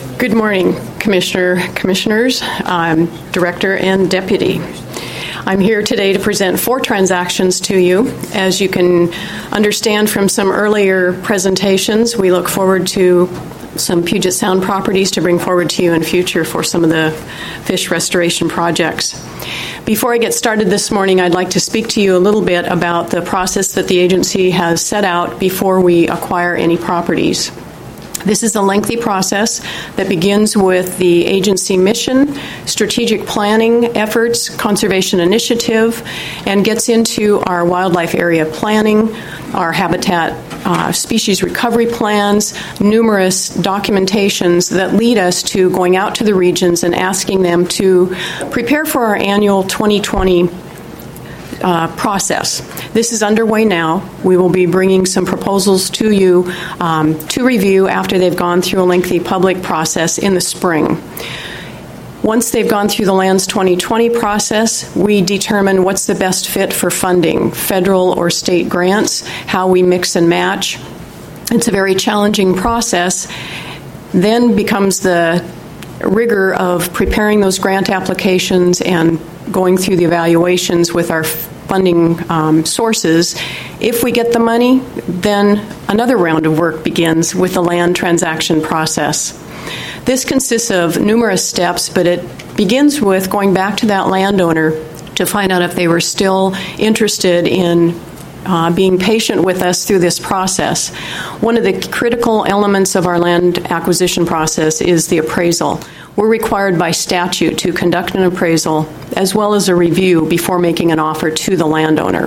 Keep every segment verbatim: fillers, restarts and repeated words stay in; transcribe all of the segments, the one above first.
Good morning, Commissioner, Commissioners, um, Director, and Deputy. I'm here today to present four transactions to you. As you can understand from some earlier presentations, we look forward to some Puget Sound properties to bring forward to you in future for some of the fish restoration projects. Before I get started this morning, I'd like to speak to you a little bit about the process that the agency has set out before we acquire any properties. This is a lengthy process that begins with the agency mission, strategic planning efforts, conservation initiative, and gets into our wildlife area planning, our habitat uh, species recovery plans, numerous documentations that lead us to going out to the regions and asking them to prepare for our annual twenty twenty Uh, process. This is underway now. We will be bringing some proposals to you um, to review after they've gone through a lengthy public process in the spring. Once they've gone through the Lands twenty twenty process, we determine what's the best fit for funding, federal or state grants, how we mix and match. It's a very challenging process. Then becomes the rigor of preparing those grant applications and going through the evaluations with our funding um, sources. If we get the money, then another round of work begins with the land transaction process. This consists of numerous steps, but it begins with going back to that landowner to find out if they were still interested in Uh, being patient with us through this process. One of the critical elements of our land acquisition process is the appraisal. We're required by statute to conduct an appraisal as well as a review before making an offer to the landowner.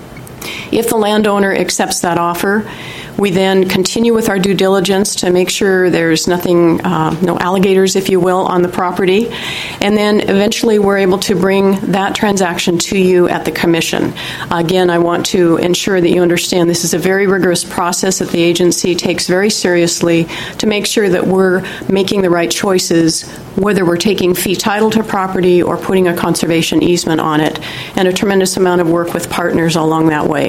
If the landowner accepts that offer, we then continue with our due diligence to make sure there's nothing, uh, no alligators, if you will, on the property. And then eventually we're able to bring that transaction to you at the commission. Again, I want to ensure that you understand this is a very rigorous process that the agency takes very seriously to make sure that we're making the right choices, whether we're taking fee title to property or putting a conservation easement on it, and a tremendous amount of work with partners along that way.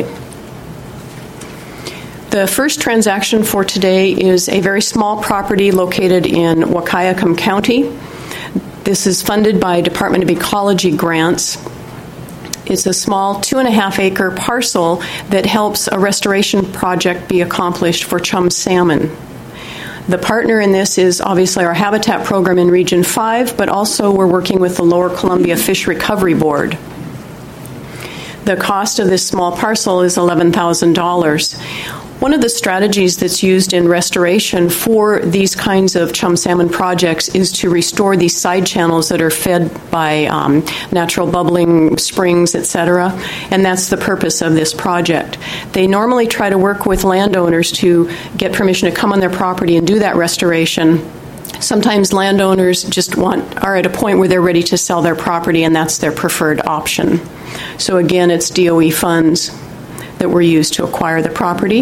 The first transaction for today is a very small property located in Wahkiakum County. This is funded by Department of Ecology grants. It's a small two and a half acre parcel that helps a restoration project be accomplished for chum salmon. The partner in this is obviously our habitat program in Region five, but also we're working with the Lower Columbia Fish Recovery Board. The cost of this small parcel is eleven thousand dollars. One of the strategies that's used in restoration for these kinds of chum salmon projects is to restore these side channels that are fed by um, natural bubbling springs, et cetera, and that's the purpose of this project. They normally try to work with landowners to get permission to come on their property and do that restoration. Sometimes landowners just want are at a point where they're ready to sell their property, and that's their preferred option. So again, it's D O E funds that were used to acquire the property.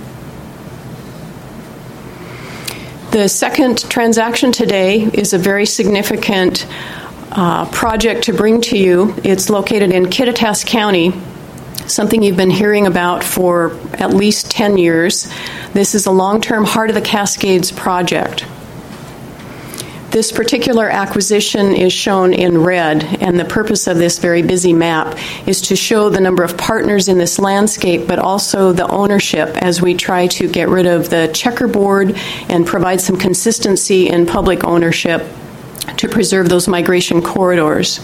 The second transaction today is a very significant uh, project to bring to you. It's located in Kittitas County, something you've been hearing about for at least ten years. This is a long-term Heart of the Cascades project. This particular acquisition is shown in red, and the purpose of this very busy map is to show the number of partners in this landscape, but also the ownership as we try to get rid of the checkerboard and provide some consistency in public ownership to preserve those migration corridors.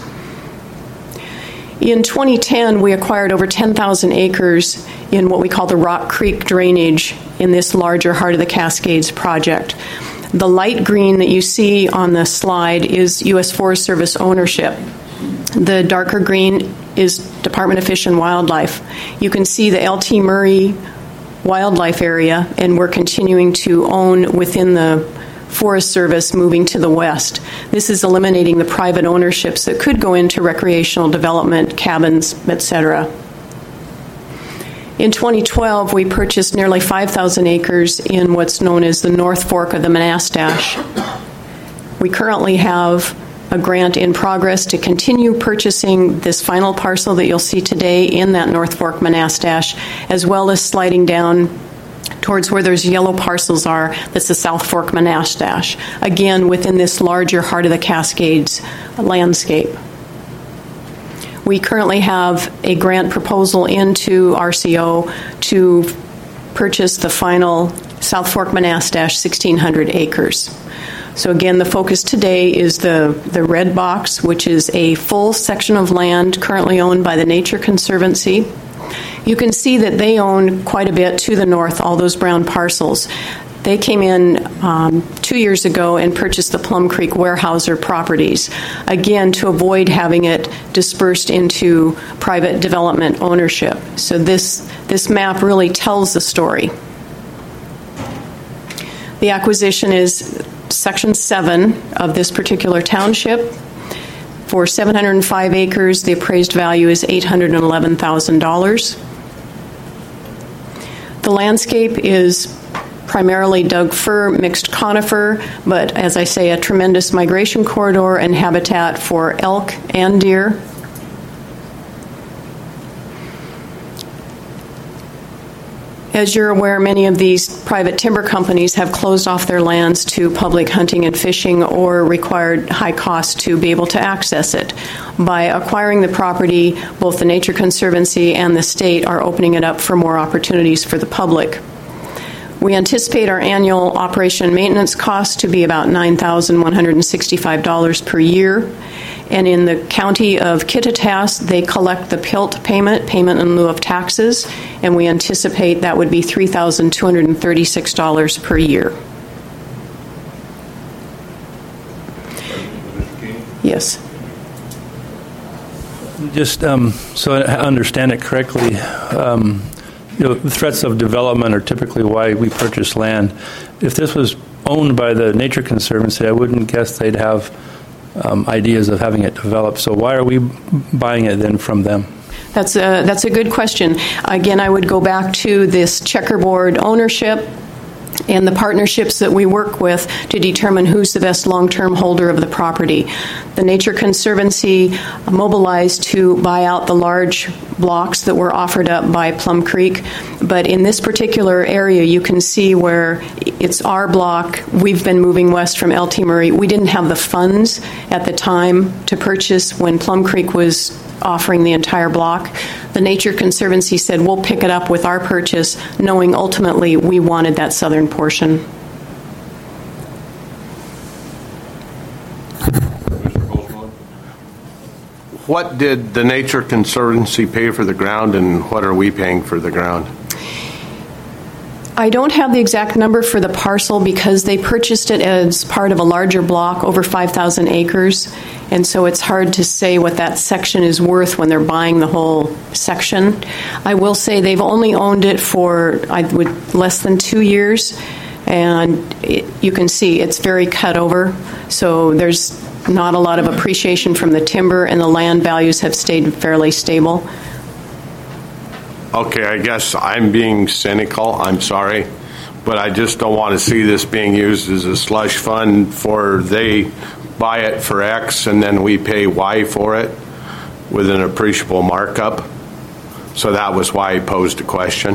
In twenty ten, we acquired over ten thousand acres in what we call the Rock Creek drainage in this larger Heart of the Cascades project. The light green that you see on the slide is U S Forest Service ownership. The darker green is Department of Fish and Wildlife. You can see the L T Murray wildlife area, and we're continuing to own within the Forest Service moving to the west. This is eliminating the private ownerships that could go into recreational development, cabins, et cetera. In twenty twelve, we purchased nearly five thousand acres in what's known as the North Fork of the Monastash. We currently have a grant in progress to continue purchasing this final parcel that you'll see today in that North Fork Monastash, as well as sliding down towards where those yellow parcels are, that's the South Fork Monastash, again within this larger Heart of the Cascades landscape. We currently have a grant proposal into R C O to purchase the final South Fork Monastash sixteen hundred acres. So again, the focus today is the, the red box, which is a full section of land currently owned by the Nature Conservancy. You can see that they own quite a bit to the north, all those brown parcels. They came in um, two years ago and purchased the Plum Creek Weyerhaeuser properties, again, to avoid having it dispersed into private development ownership. So this, this map really tells the story. The acquisition is Section seven of this particular township. For seven hundred five acres, the appraised value is eight hundred eleven thousand dollars. The landscape is primarily Doug fir, mixed conifer, but as I say, a tremendous migration corridor and habitat for elk and deer. As you're aware, many of these private timber companies have closed off their lands to public hunting and fishing or required high costs to be able to access it. By acquiring the property, both the Nature Conservancy and the state are opening it up for more opportunities for the public. We anticipate our annual operation and maintenance costs to be about nine thousand one hundred sixty-five dollars per year. And in the county of Kittitas, they collect the P I L T payment, payment in lieu of taxes, and we anticipate that would be three thousand two hundred thirty-six dollars per year. Yes. Just um, so I understand it correctly, um, you know, the threats of development are typically why we purchase land. If this was owned by the Nature Conservancy, I wouldn't guess they'd have um, ideas of having it developed. So why are we buying it then from them? That's a, that's a good question. Again, I would go back to this checkerboard ownership and the partnerships that we work with to determine who's the best long-term holder of the property. The Nature Conservancy mobilized to buy out the large blocks that were offered up by Plum Creek, but in this particular area you can see where it's our block. We've been moving west from L T Murray. We didn't have the funds at the time to purchase when Plum Creek was offering the entire block. The Nature Conservancy said, we'll pick it up with our purchase, knowing ultimately we wanted that southern portion. What did the Nature Conservancy pay for the ground, and what are we paying for the ground? I don't have the exact number for the parcel because they purchased it as part of a larger block, over five thousand acres, and so it's hard to say what that section is worth when they're buying the whole section. I will say they've only owned it for I would less than two years, and it, you can see it's very cut over, so there's not a lot of appreciation from the timber, and the land values have stayed fairly stable. Okay, I guess I'm being cynical. I'm sorry. But I just don't want to see this being used as a slush fund for they buy it for X and then we pay Y for it with an appreciable markup. So that was why I posed a question.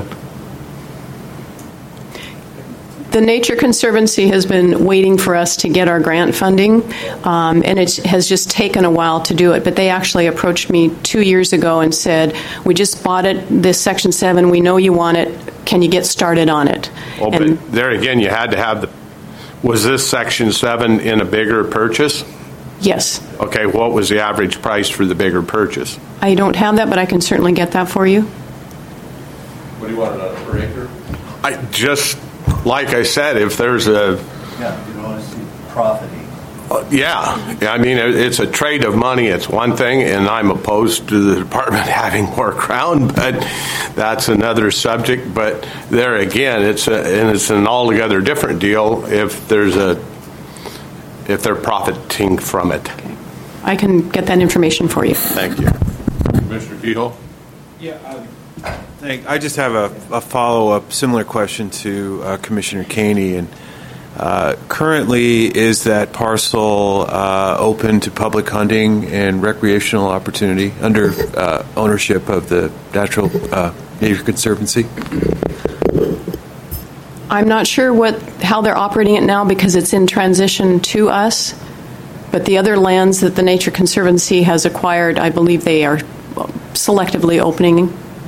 The Nature Conservancy has been waiting for us to get our grant funding, um, and it has just taken a while to do it. But they actually approached me two years ago and said, we just bought it, this Section seven, we know you want it, can you get started on it? Well, and but there again, you had to have the, was this Section seven in a bigger purchase? Yes. Okay, what was the average price for the bigger purchase? I don't have that, but I can certainly get that for you. What do you want it on per acre? I just... Like I said, if there's a... Yeah, you don't want to see profiting. Uh, yeah. I mean, it's a trade of money. It's one thing, and I'm opposed to the department having more ground, but that's another subject. But there again, it's a, and it's an altogether different deal if there's a... if they're profiting from it. Okay. I can get that information for you. Thank you. Commissioner Kehoe? Yeah, I, thank, I just have a, a follow-up similar question to uh, Commissioner Caney. And uh, currently, is that parcel uh, open to public hunting and recreational opportunity under uh, ownership of the Natural uh, Nature Conservancy? I'm not sure what how they're operating it now because it's in transition to us. But the other lands that the Nature Conservancy has acquired, I believe they are selectively opening.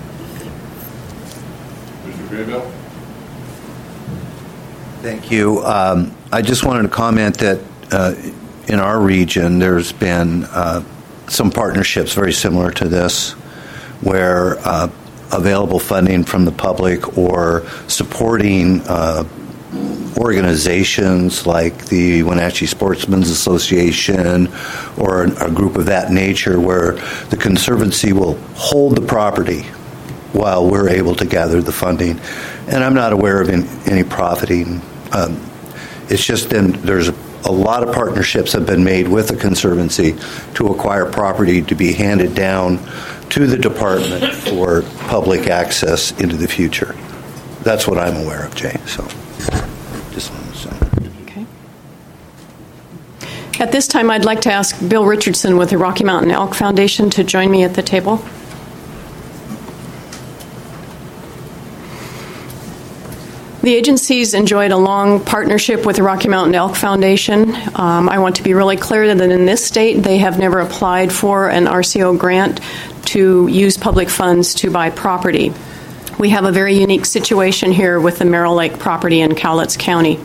Mister Graybill? Thank you. Um, I just wanted to comment that uh, in our region, there's been uh, some partnerships very similar to this, where uh, available funding from the public or supporting uh, organizations like the Wenatchee Sportsmen's Association or a group of that nature, where the Conservancy will hold the property while we're able to gather the funding. And I'm not aware of in, any profiting. Um, it's just been, there's a, a lot of partnerships have been made with the Conservancy to acquire property to be handed down to the department for public access into the future. That's what I'm aware of, Jay. So, just wanted to say. Okay. At this time, I'd like to ask Bill Richardson with the Rocky Mountain Elk Foundation to join me at the table. The agencies enjoyed a long partnership with the Rocky Mountain Elk Foundation. Um, I want to be really clear that in this state, they have never applied for an R C O grant to use public funds to buy property. We have a very unique situation here with the Merrill Lake property in Cowlitz County.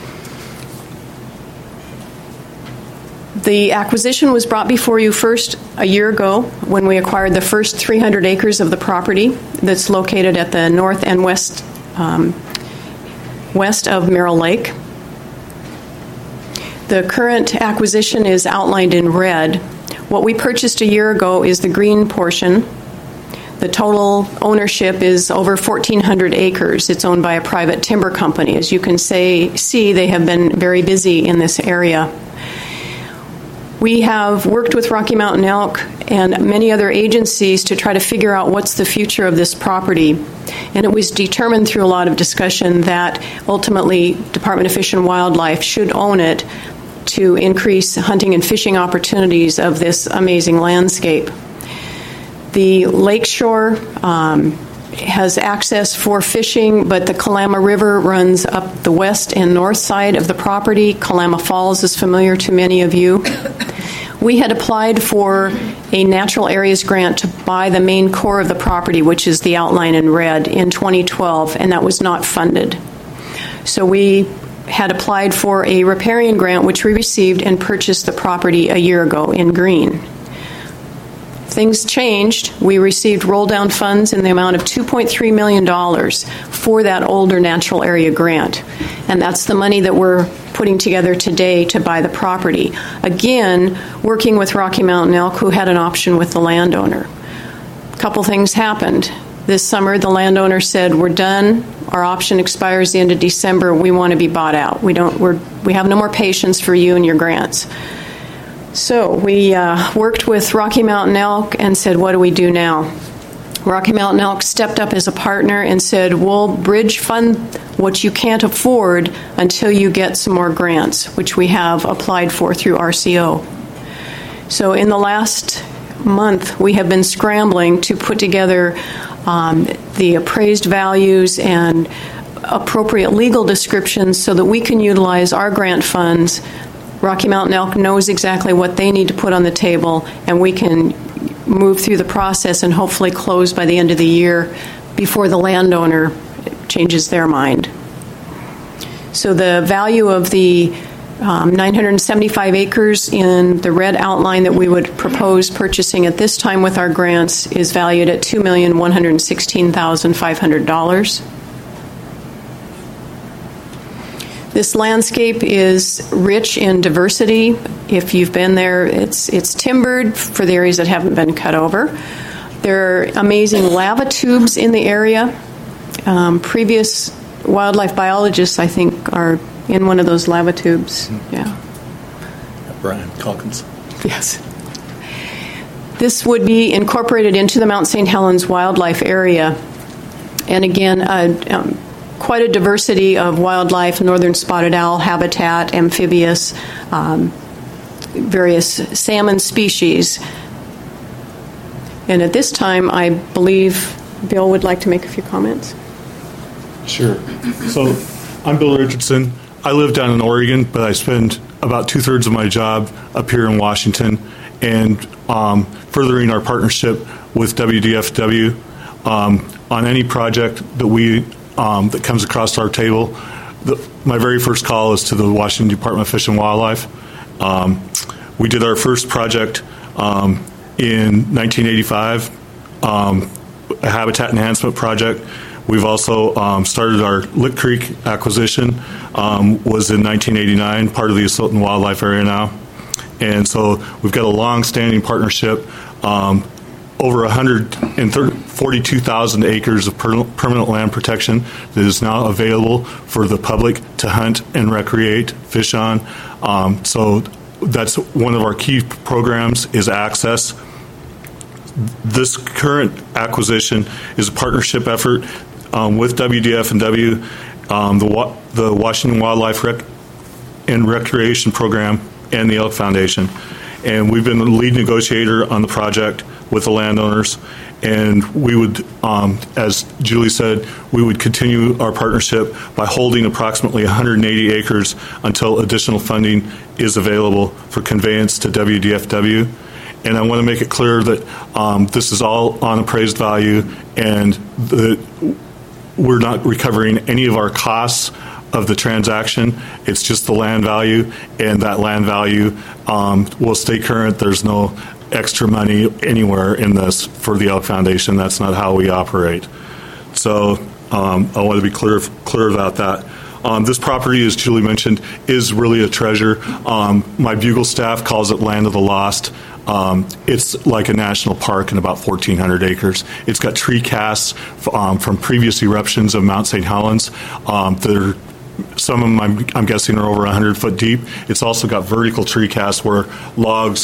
The acquisition was brought before you first a year ago when we acquired the first three hundred acres of the property that's located at the north and west um, west of Merrill Lake. The current acquisition is outlined in red. What we purchased a year ago is the green portion. The total ownership is over fourteen hundred acres. It's owned by a private timber company. As you can say, see, they have been very busy in this area. We have worked with Rocky Mountain Elk and many other agencies to try to figure out what's the future of this property. And it was determined through a lot of discussion that ultimately Department of Fish and Wildlife should own it to increase hunting and fishing opportunities of this amazing landscape. The lakeshore um, has access for fishing, but the Kalama River runs up the west and north side of the property. Kalama Falls is familiar to many of you. We had applied for a natural areas grant to buy the main core of the property, which is the outline in red, in twenty twelve, and that was not funded. So we had applied for a riparian grant, which we received and purchased the property a year ago in green. Things changed. We received roll-down funds in the amount of two point three million dollars for that older natural area grant. And that's the money that we're putting together today to buy the property. Again, working with Rocky Mountain Elk, who had an option with the landowner. A couple things happened. This summer, the landowner said, we're done. Our option expires the end of December. We want to be bought out. We don't, we're, we have no more patience for you and your grants. So we uh, worked with Rocky Mountain Elk and said, what do we do now? Rocky Mountain Elk stepped up as a partner and said, we'll bridge fund what you can't afford until you get some more grants, which we have applied for through R C O. So in the last month, we have been scrambling to put together um, the appraised values and appropriate legal descriptions so that we can utilize our grant funds. Rocky Mountain Elk knows exactly what they need to put on the table, and we can move through the process and hopefully close by the end of the year before the landowner changes their mind. So the value of the um, nine hundred seventy-five acres in the red outline that we would propose purchasing at this time with our grants is valued at two million one hundred sixteen thousand five hundred dollars. This landscape is rich in diversity. If you've been there, it's it's timbered for the areas that haven't been cut over. There are amazing lava tubes in the area. Um, previous wildlife biologists, I think, are in one of those lava tubes. Yeah. Brian Calkins. Yes. This would be incorporated into the Mount Saint Helens wildlife area. And again, uh, um, quite a diversity of wildlife, northern spotted owl habitat, amphibious, um, various salmon species. And at this time, I believe Bill would like to make a few comments. Sure. So I'm Bill Richardson. I live down in Oregon, but I spend about two-thirds of my job up here in Washington, and um, furthering our partnership with W D F W um, on any project that we um, that comes across our table. The, my very first call is to the Washington Department of Fish and Wildlife. Um, we did our first project um, in nineteen eighty-five, um, a habitat enhancement project. We've also um, started our Lick Creek acquisition, um, was in nineteen eighty-nine, part of the Asotin Wildlife Area now. And so we've got a long-standing partnership, um, over one hundred forty-two thousand acres of per- permanent land protection that is now available for the public to hunt and recreate, fish on. Um, so that's one of our key programs is access. This current acquisition is a partnership effort um, with W D F and W, um, the, Wa- the Washington Wildlife Rec- and Recreation Program, and the Elk Foundation. And we've been the lead negotiator on the project with the landowners. And we would, um, as Julie said, we would continue our partnership by holding approximately one hundred eighty acres until additional funding is available for conveyance to W D F W. And I want to make it clear that um, this is all on appraised value, and the, we're not recovering any of our costs of the transaction. It's just the land value, and that land value um, will stay current. There's no extra money anywhere in this for the Elk Foundation. That's not how we operate. So um, I want to be clear clear about that. Um, this property, as Julie mentioned, is really a treasure. Um, my Bugle staff calls it Land of the Lost. Um, it's like a national park in about fourteen hundred acres. It's got tree casts um, from previous eruptions of Mount Saint Helens um, that are, some of them I'm, I'm guessing are over one hundred foot deep. It's also got vertical tree casts where logs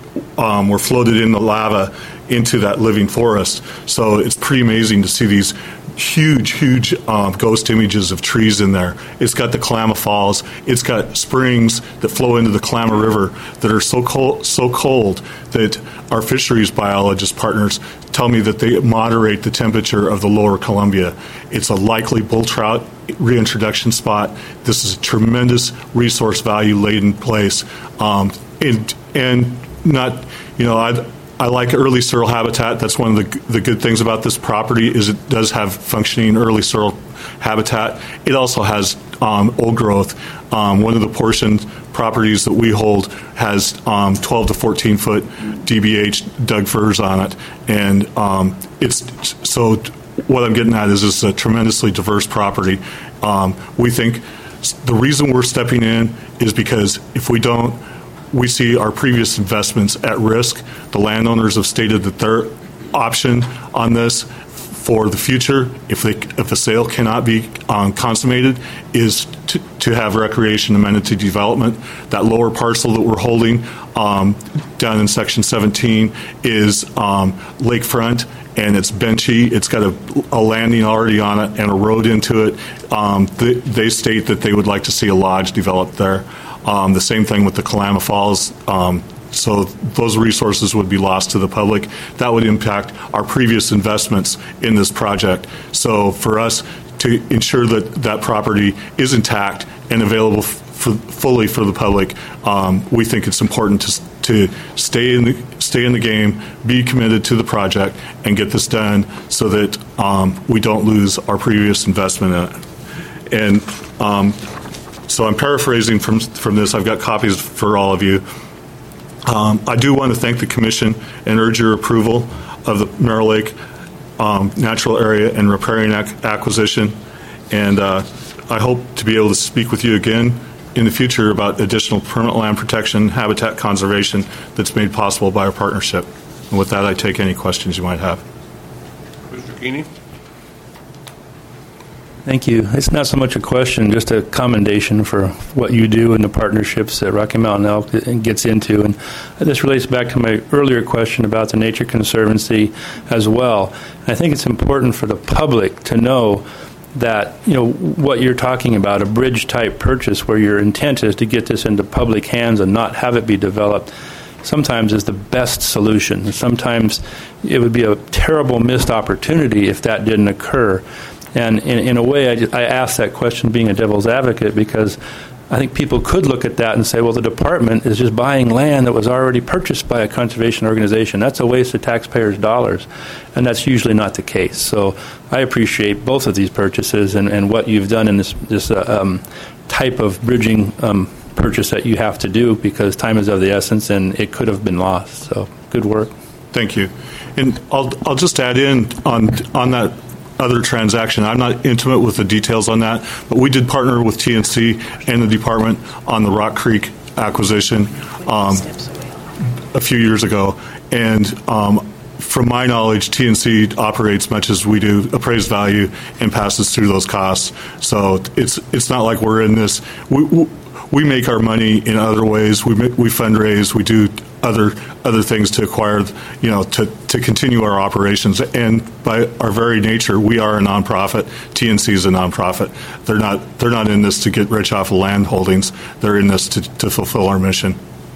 um, were floated in the lava into that living forest. So it's pretty amazing to see these huge, huge um, ghost images of trees in there. It's got the Kalama Falls. It's got springs that flow into the Kalama River that are so cold, so cold that our fisheries biologist partners tell me that they moderate the temperature of the lower Columbia. It's a likely bull trout reintroduction spot. This is a tremendous resource value laden place. Um, and, and not, you know, I'd, I like early sorrel habitat. That's one of the, the good things about this property is it does have functioning early sorrel habitat. It also has um, old growth. Um, one of the portion properties that we hold has um, twelve to fourteen foot D B H Doug firs on it, and um, it's so. What I'm getting at is it's a tremendously diverse property. Um, we think the reason we're stepping in is because if we don't, we see our previous investments at risk. The landowners have stated that their option on this for the future, if they if a sale cannot be um, consummated, is to, to have recreation amenity development. That lower parcel that we're holding um, down in Section seventeen is um, lakefront, and it's benchy. It's got a, a landing already on it and a road into it. Um, they, they state that they would like to see a lodge developed there. Um, the same thing with the Kalama Falls. Um, so those resources would be lost to the public. That would impact our previous investments in this project. So for us to ensure that that property is intact and available f- for, fully for the public, um, we think it's important to to stay in the stay in the game, be committed to the project, and get this done so that um, we don't lose our previous investment in it. And um, so I'm paraphrasing from from this. I've got copies for all of you. Um, I do want to thank the Commission and urge your approval of the Merrill Lake um, Natural Area and Riparian ac- Acquisition. And uh, I hope to be able to speak with you again in the future about additional permanent land protection, habitat conservation that's made possible by our partnership. And with that, I take any questions you might have. Mister Keeney? Thank you. It's not so much a question, just a commendation for what you do and the partnerships that Rocky Mountain Elk gets into. And this relates back to my earlier question about the Nature Conservancy as well. I think it's important for the public to know that, you know, what you're talking about, a bridge-type purchase where your intent is to get this into public hands and not have it be developed, sometimes is the best solution. Sometimes it would be a terrible missed opportunity if that didn't occur. And in, in a way, I, just, I ask that question being a devil's advocate because I think people could look at that and say, well, the department is just buying land that was already purchased by a conservation organization. That's a waste of taxpayers' dollars. And that's usually not the case. So I appreciate both of these purchases and, and what you've done in this, this uh, um, type of bridging um, purchase that you have to do because time is of the essence and it could have been lost. So good work. Thank you. And I'll, I'll just add in on, on that other transaction. I'm not intimate with the details on that, but we did partner with T N C and the department on the Rock Creek acquisition um, a few years ago. And um, from my knowledge, T N C operates much as we do, appraised value, and passes through those costs. So it's it's not like we're in this. We, we make our money in other ways. We we fundraise. We do other other things to acquire, you know, to, to continue our operations. And by our very nature, we are a nonprofit. T N C is a nonprofit. They're not they're not in this to get rich off of land holdings. They're in this to, to fulfill our mission.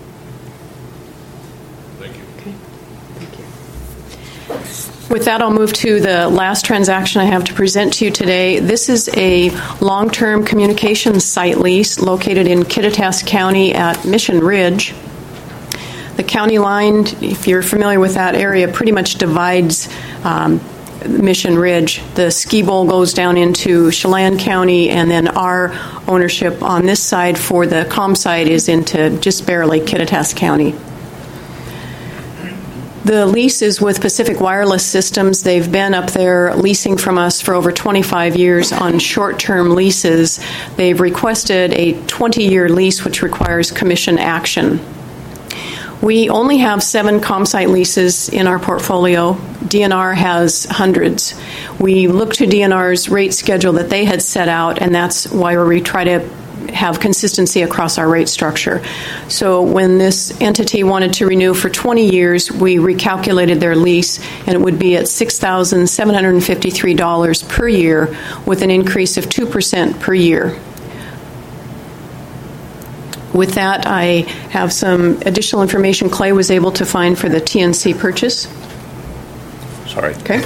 Thank you. Okay. Thank you. With that, I'll move to the last transaction I have to present to you today. This is a long-term communications site lease located in Kittitas County at Mission Ridge. The county line, if you're familiar with that area, pretty much divides um, Mission Ridge. The ski bowl goes down into Chelan County, and then our ownership on this side for the comm site is into just barely Kittitas County. The lease is with Pacific Wireless Systems. They've been up there leasing from us for over twenty-five years on short-term leases. They've requested a twenty-year lease, which requires commission action. We only have seven ComSite leases in our portfolio. D N R has hundreds. We look to D N R's rate schedule that they had set out, and that's why we try to have consistency across our rate structure. So when this entity wanted to renew for twenty years, we recalculated their lease, and it would be at six thousand seven hundred fifty-three dollars per year with an increase of two percent per year. With that, I have some additional information Clay was able to find for the T N C purchase. Sorry. Okay.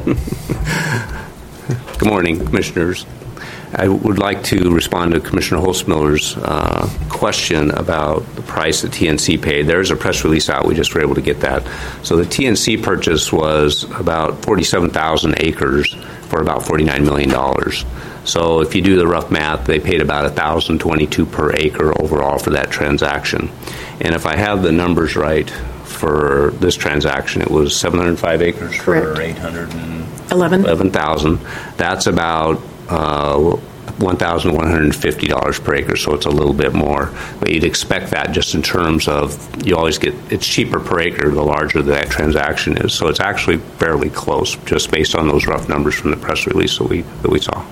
Good morning, Commissioners. I would like to respond to Commissioner Holzmiller's uh, question about the price that T N C paid. There is a press release out. We just were able to get that. So the T N C purchase was about forty-seven thousand acres for about forty-nine million dollars. So if you do the rough math, they paid about one thousand twenty-two dollars per acre overall for that transaction. And if I have the numbers right for this transaction, it was seven hundred five acres Correct. for eight hundred eleven thousand. That's about uh, one thousand one hundred fifty dollars per acre, so it's a little bit more. But you'd expect that just in terms of, you always get, it's cheaper per acre the larger that transaction is. So it's actually fairly close, just based on those rough numbers from the press release that we that we saw.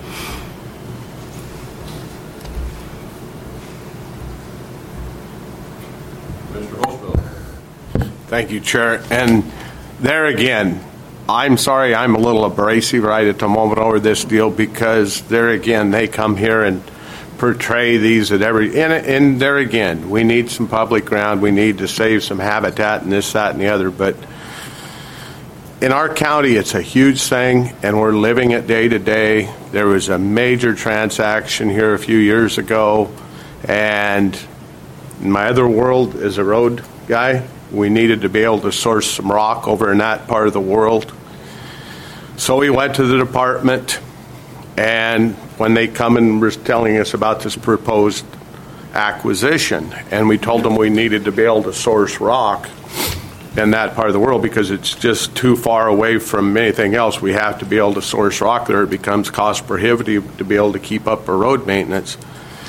Thank you, Chair. And there again, I'm sorry I'm a little abrasive right at the moment over this deal because there again, they come here and portray these at every, and, and there again, we need some public ground. We need to save some habitat and this, that, and the other. But in our county, it's a huge thing, and we're living it day to day. There was a major transaction here a few years ago, and in my other world as a road guy, we needed to be able to source some rock over in that part of the world. So we went to the department, and when they come and were telling us about this proposed acquisition, and we told them we needed to be able to source rock in that part of the world because it's just too far away from anything else. We have to be able to source rock there. It becomes cost prohibitive to be able to keep up our road maintenance.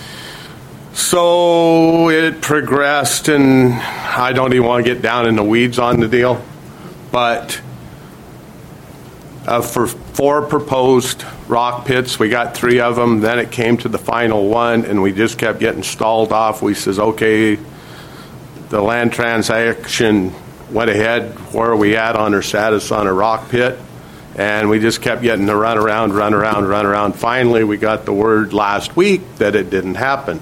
So it progressed, and I don't even want to get down in the weeds on the deal, but uh, for four proposed rock pits, we got three of them. Then it came to the final one, and we just kept getting stalled off. We says, okay, the land transaction went ahead. Where are we at on our status on a rock pit? And we just kept getting the run around, run around, run around. Finally, we got the word last week that it didn't happen.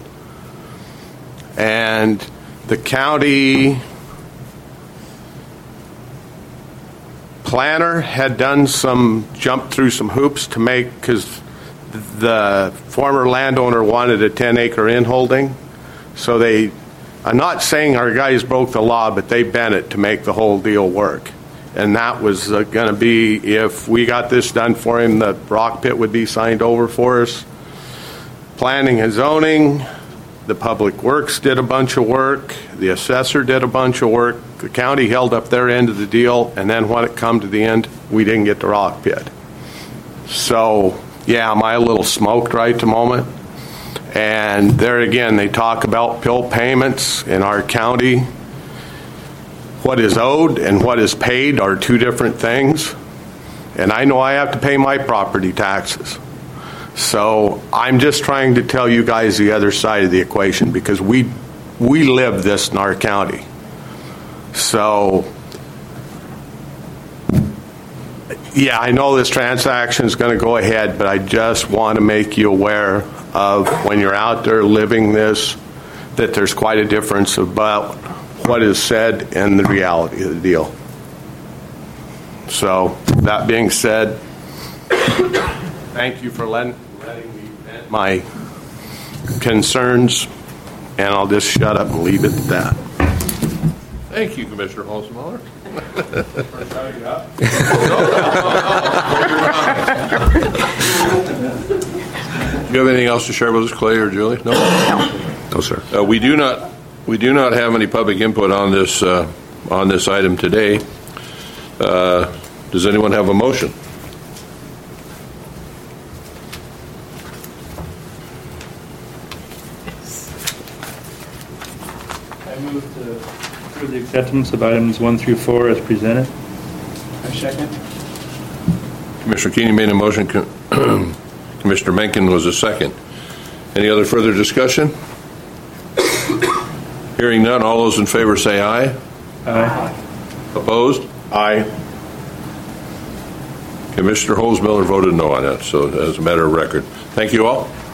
And the county planner had done some, jumped through some hoops to make, because the former landowner wanted a ten acre inholding. So they, I'm not saying our guys broke the law, but they bent it to make the whole deal work. And that was uh, going to be, if we got this done for him, the rock pit would be signed over for us. Planning and zoning, the public works did a bunch of work, the assessor did a bunch of work, the county held up their end of the deal, and then when it come to the end, we didn't get the rock pit. So, yeah, am I a little smoked right at the moment? And there again, they talk about bill payments in our county. What is owed and what is paid are two different things. And I know I have to pay my property taxes. So I'm just trying to tell you guys the other side of the equation, because we we live this in our county. So, yeah, I know this transaction is going to go ahead, but I just want to make you aware of, when you're out there living this, that there's quite a difference about what is said and the reality of the deal. So, that being said, thank you for letting, letting me vent my concerns, and I'll just shut up and leave it at that. Thank you, Commissioner Holzmuller. Do you have anything else to share with us, Clay or Julie? No. No, no sir. Uh, we do not. We do not have any public input on this uh, on this item today. Uh, does anyone have a motion? I move to approve the acceptance of items one through four as presented. I second. Commissioner Keeney made a motion. Commissioner Mencken was a second. Any other further discussion? Hearing none, all those in favor say aye. Aye. Opposed? Aye. Commissioner Holzmiller voted no on that, so as a matter of record. Thank you all.